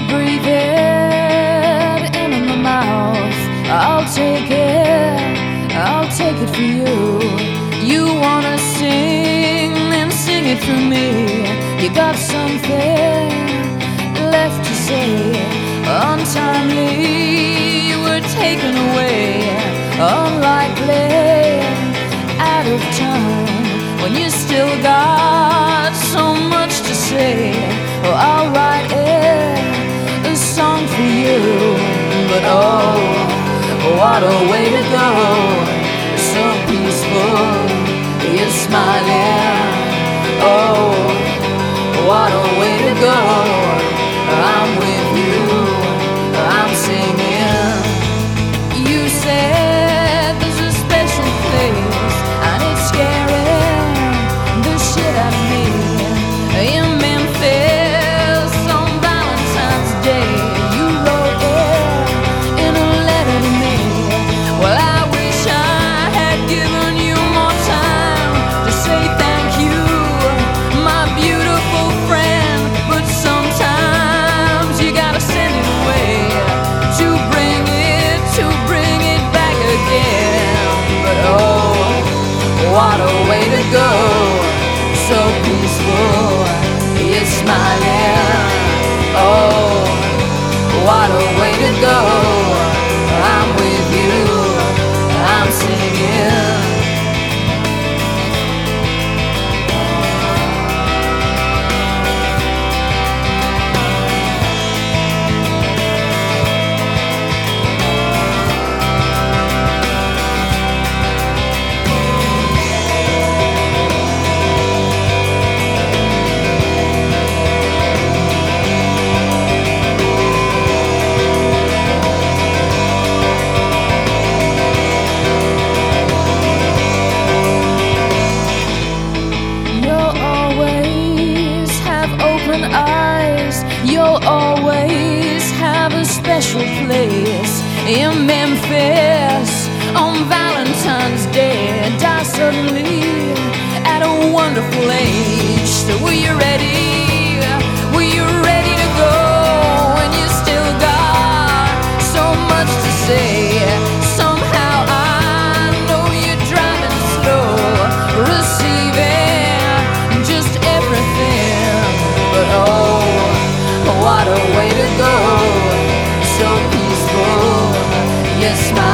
breathe it in my mouth. I'll take it for you. You wanna sing, then sing it for me. You got something left to say. Untimely, you were taken away. Unlikely, out of time, when you still got so much to say. Well, I'll write a song for you. But oh, what a way to go. So peaceful, you're smiling. Oh, what a way to go. I'm with you, I'm singing. You said there's a special place, and it's scaring the shit out of me. In Memphis on Valentine's Day, you wrote it in a letter to me. Well, I wish I had given you more time to say thank you, my beautiful friend. But sometimes you gotta send it away to bring it back again. But oh, what a way to go. So peaceful, you're smiling. Oh, what a way to go. I'm with you, I'm singing. Eyes, you'll always have a special place in Memphis on Valentine's Day. Die suddenly at a wonderful age. So were you ready? Were you ready to go? And you still got so much to say. Somehow I know you're driving slow, receiving just everything. But oh, what a way to go. So peaceful, you're smiling.